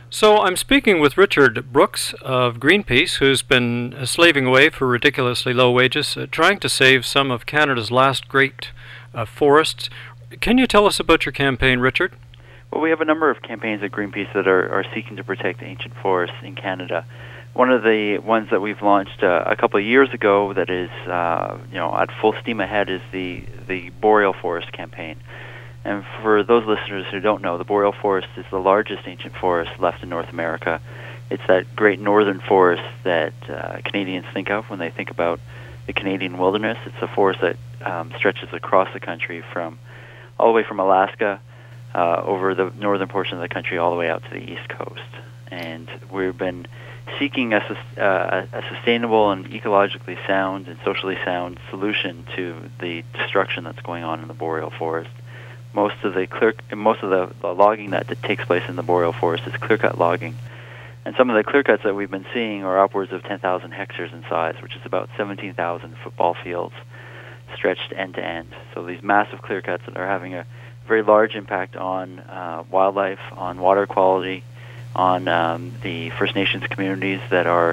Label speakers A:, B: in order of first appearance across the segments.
A: So I'm speaking with Richard Brooks of Greenpeace, who's been slaving away for ridiculously low wages, trying to save some of Canada's last great forests. Can you tell us about your campaign, Richard?
B: Well, we have a number of campaigns at Greenpeace that are seeking to protect ancient forests in Canada. One of the ones that we've launched a couple of years ago that is at full steam ahead is the Boreal Forest campaign. And for those listeners who don't know, the Boreal Forest is the largest ancient forest left in North America. It's that great northern forest that Canadians think of when they think about the Canadian wilderness. It's a forest that stretches across the country all the way from Alaska over the northern portion of the country all the way out to the east coast. And we've been seeking a sustainable and ecologically sound and socially sound solution to the destruction that's going on in the Boreal Forest. Most of the logging that takes place in the Boreal Forest is clear-cut logging. And some of the clear-cuts that we've been seeing are upwards of 10,000 hectares in size, which is about 17,000 football fields stretched end to end. So these massive clear-cuts that are having a very large impact on wildlife, on water quality, on the First Nations communities that are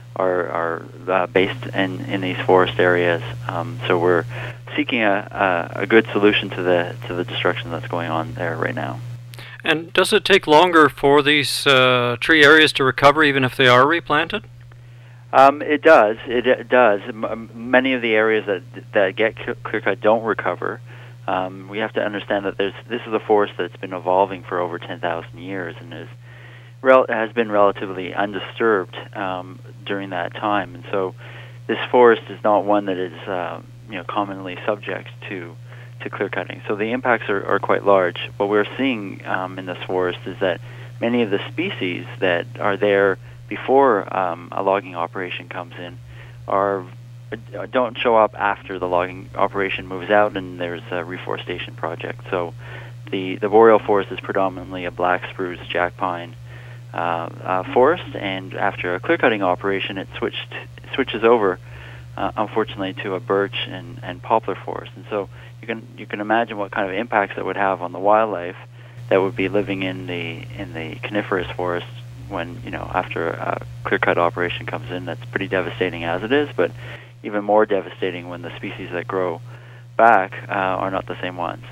B: based in these forest areas. So we're seeking a good solution to the destruction that's going on there right now.
A: And does it take longer for these tree areas to recover, even if they are replanted?
B: It does. It does. Many of the areas that get clear-cut don't recover. We have to understand that this is a forest that's been evolving for over 10,000 years and has been relatively undisturbed during that time. And so this forest is not one that is commonly subject to clear cutting. So the impacts are quite large. What we're seeing in this forest is that many of the species that are there before a logging operation comes in don't show up after the logging operation moves out and there's a reforestation project. So the Boreal Forest is predominantly a black spruce, jack pine forest, and after a clear-cutting operation, it switches over, unfortunately, to a birch and poplar forest. And so you can imagine what kind of impacts that would have on the wildlife that would be living in the coniferous forest when after a clear-cut operation comes in. That's pretty devastating as it is, but even more devastating when the species that grow back are not the same ones.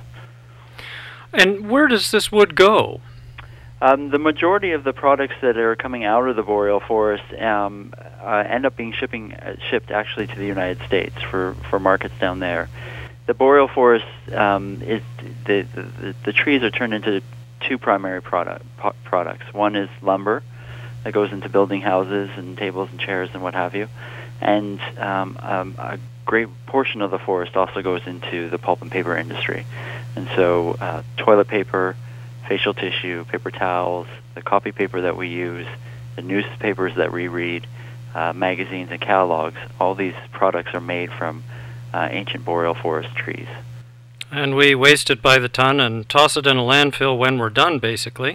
A: And where does this wood go?
B: The majority of the products that are coming out of the Boreal Forest end up being shipped actually to the United States for markets down there. The Boreal Forest is the trees are turned into two primary products. One is lumber that goes into building houses and tables and chairs and what have you, and a great portion of the forest also goes into the pulp and paper industry. And so toilet paper, facial tissue, paper towels, the copy paper that we use, the newspapers that we read, magazines and catalogs, all these products are made from ancient Boreal Forest trees.
A: And we waste it by the ton and toss it in a landfill when we're done, basically.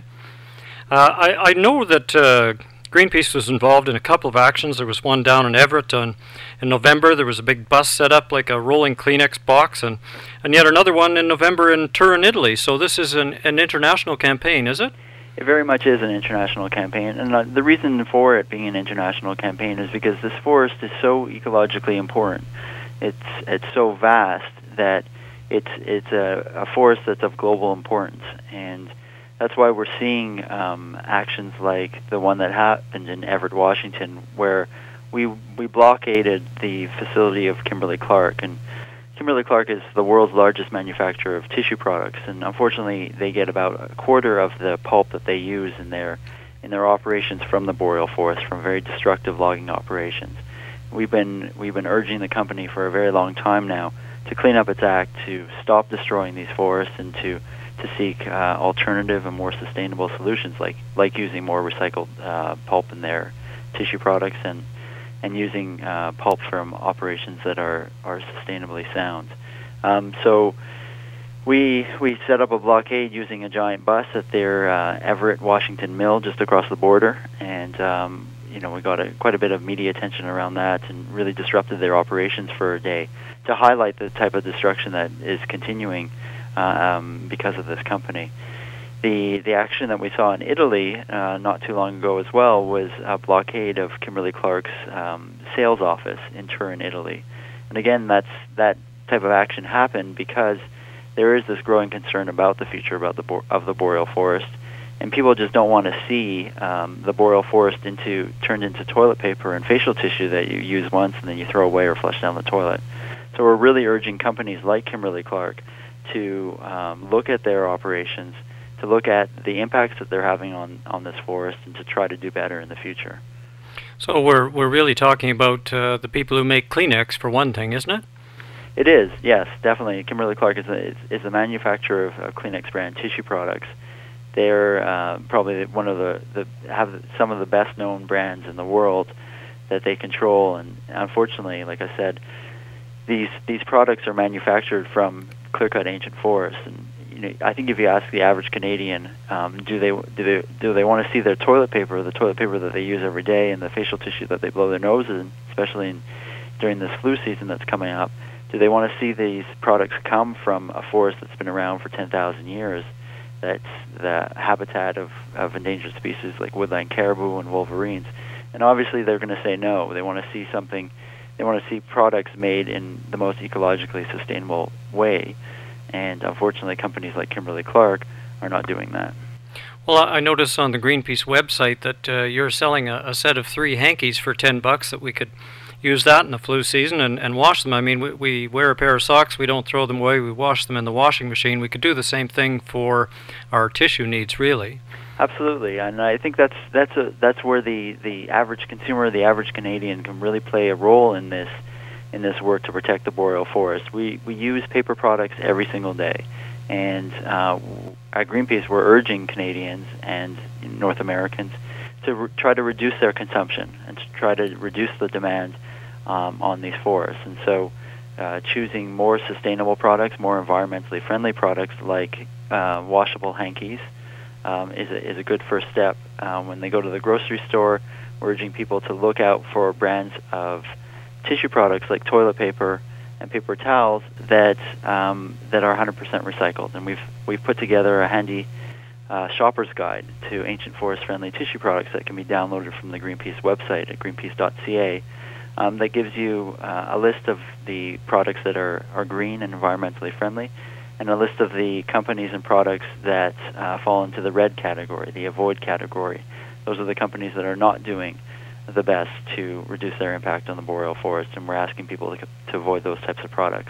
A: I know that Greenpeace was involved in a couple of actions. There was one down in Everett in November. There was a big bus set up like a rolling Kleenex box, and yet another one in November in Turin, Italy. So this is an international campaign, is it?
B: It very much is an international campaign, and the reason for it being an international campaign is because this forest is so ecologically important. It's so vast that it's a forest that's of global importance, and that's why we're seeing actions like the one that happened in Everett, Washington, where we blockaded the facility of Kimberly-Clark. And Kimberly-Clark is the world's largest manufacturer of tissue products, and unfortunately they get about a quarter of the pulp that they use in their operations from the Boreal Forest, from very destructive logging operations. We've been urging the company for a very long time now to clean up its act, to stop destroying these forests, and to seek alternative and more sustainable solutions, like using more recycled pulp in their tissue products and using pulp from operations that are sustainably sound. So we set up a blockade using a giant bus at their Everett, Washington mill just across the border, and we got quite a bit of media attention around that and really disrupted their operations for a day to highlight the type of destruction that is continuing because of this company. The action that we saw in Italy not too long ago as well was a blockade of Kimberly-Clark's sales office in Turin, Italy. And again, that type of action happened because there is this growing concern about the future of the boreal forest, and people just don't want to see the boreal forest turned into toilet paper and facial tissue that you use once and then you throw away or flush down the toilet. So we're really urging companies like Kimberly-Clark to look at their operations, to look at the impacts that they're having on this forest, and to try to do better in the future.
A: So we're really talking about the people who make Kleenex, for one thing, isn't it?
B: It is, yes, definitely. Kimberly-Clark is a manufacturer of Kleenex brand tissue products. They're probably one of have some of the best known brands in the world that they control, and unfortunately, like I said, these products are manufactured from clear-cut ancient forests. And I think if you ask the average Canadian, do they want to see their toilet paper, the toilet paper that they use every day, and the facial tissue that they blow their nose in, especially during this flu season that's coming up, do they want to see these products come from a forest that's been around for 10,000 years, that's the habitat of endangered species like woodland caribou and wolverines? And obviously they're going to say no. They want to see something, they want to see products made in the most ecologically sustainable way. And unfortunately, companies like Kimberly-Clark are not doing that.
A: Well, I noticed on the Greenpeace website that you're selling a set of 3 hankies for $10 that we could use that in the flu season and wash them. I mean, we wear a pair of socks, we don't throw them away, we wash them in the washing machine. We could do the same thing for our tissue needs, really.
B: Absolutely, and I think that's where the average consumer, the average Canadian, can really play a role in this work to protect the boreal forest. We use paper products every single day, and at Greenpeace we're urging Canadians and North Americans to try to reduce their consumption and to try to reduce the demand on these forests. And so choosing more sustainable products, more environmentally friendly products like washable hankies is a good first step. When they go to the grocery store, we're urging people to look out for brands of tissue products like toilet paper and paper towels that are 100% recycled. And we've put together a handy shopper's guide to ancient forest-friendly tissue products that can be downloaded from the Greenpeace website at greenpeace.ca. That gives you a list of the products that are green and environmentally friendly, and a list of the companies and products that fall into the red category, the avoid category. Those are the companies that are not doing the best to reduce their impact on the boreal forest, and we're asking people to avoid those types of products.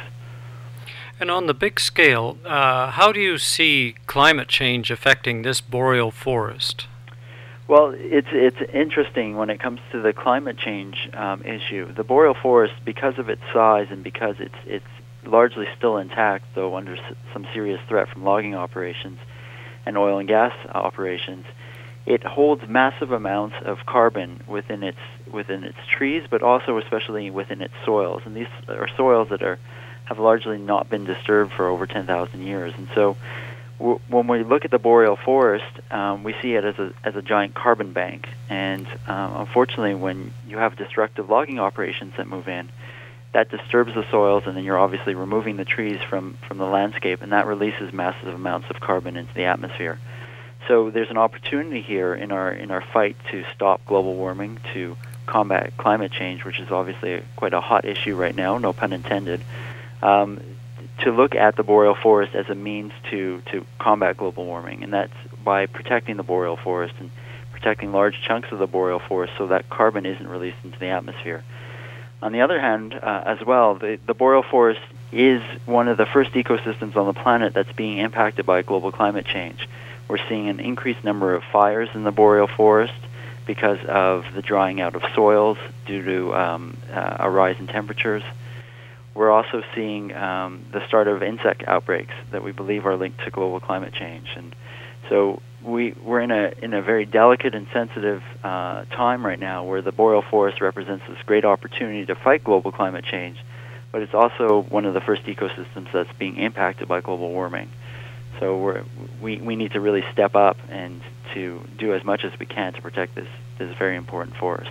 A: And on the big scale, how do you see climate change affecting this boreal forest?
B: Well, it's interesting when it comes to the climate change issue. The boreal forest, because of its size and because it's largely still intact, though under some serious threat from logging operations and oil and gas operations, it holds massive amounts of carbon within its trees, but also especially within its soils. And these are soils that have largely not been disturbed for over 10,000 years. And so when we look at the boreal forest, we see it as a giant carbon bank. And unfortunately, when you have destructive logging operations that move in, that disturbs the soils, and then you're obviously removing the trees from the landscape, and that releases massive amounts of carbon into the atmosphere. So there's an opportunity here in our fight to stop global warming, to combat climate change, which is obviously quite a hot issue right now, no pun intended, to look at the boreal forest as a means to combat global warming, and that's by protecting the boreal forest and protecting large chunks of the boreal forest so that carbon isn't released into the atmosphere. On the other hand, as well, the boreal forest is one of the first ecosystems on the planet that's being impacted by global climate change. We're seeing an increased number of fires in the boreal forest because of the drying out of soils due to a rise in temperatures. We're also seeing the start of insect outbreaks that we believe are linked to global climate change. And so we're in a very delicate and sensitive time right now where the boreal forest represents this great opportunity to fight global climate change, but it's also one of the first ecosystems that's being impacted by global warming. So we need to really step up and to do as much as we can to protect this very important forest.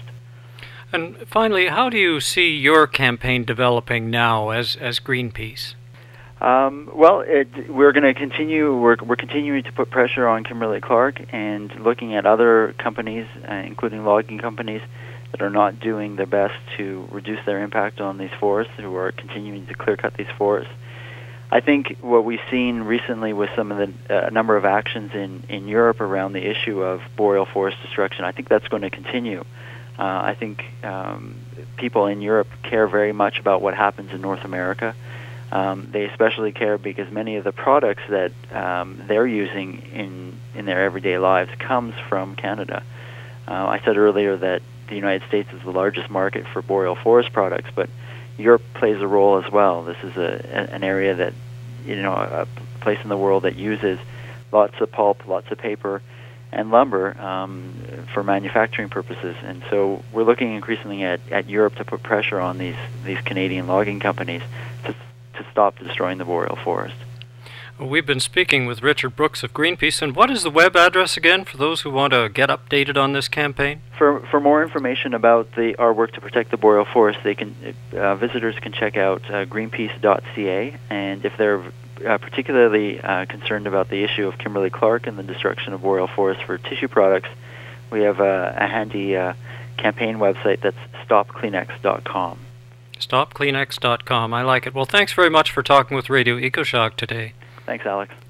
B: And
A: finally, how do you see your campaign developing now as Greenpeace?
B: Well, we're going to continue. We're continuing to put pressure on Kimberly-Clark and looking at other companies, including logging companies, that are not doing their best to reduce their impact on these forests, who are continuing to clear-cut these forests. I think what we've seen recently with some of the number of actions in Europe around the issue of boreal forest destruction, I think that's going to continue. I think people in Europe care very much about what happens in North America. They especially care because many of the products that they're using in their everyday lives comes from Canada. I said earlier that the United States is the largest market for boreal forest products, but Europe plays a role as well. This is an area that, a place in the world that uses lots of pulp, lots of paper, and lumber for manufacturing purposes. And so we're looking increasingly at Europe to put pressure on these Canadian logging companies to stop destroying the boreal forest.
A: We've been speaking with Richard Brooks of Greenpeace, and what is the web address again for those who want to get updated on this campaign?
B: For more information about our work to protect the boreal forest, visitors can check out greenpeace.ca, and if they're particularly concerned about the issue of Kimberly-Clark and the destruction of boreal forests for tissue products, we have a handy campaign website that's stopkleenex.com.
A: Stopkleenex.com. I like it. Well, thanks very much for talking with Radio EcoShock today.
B: Thanks, Alex.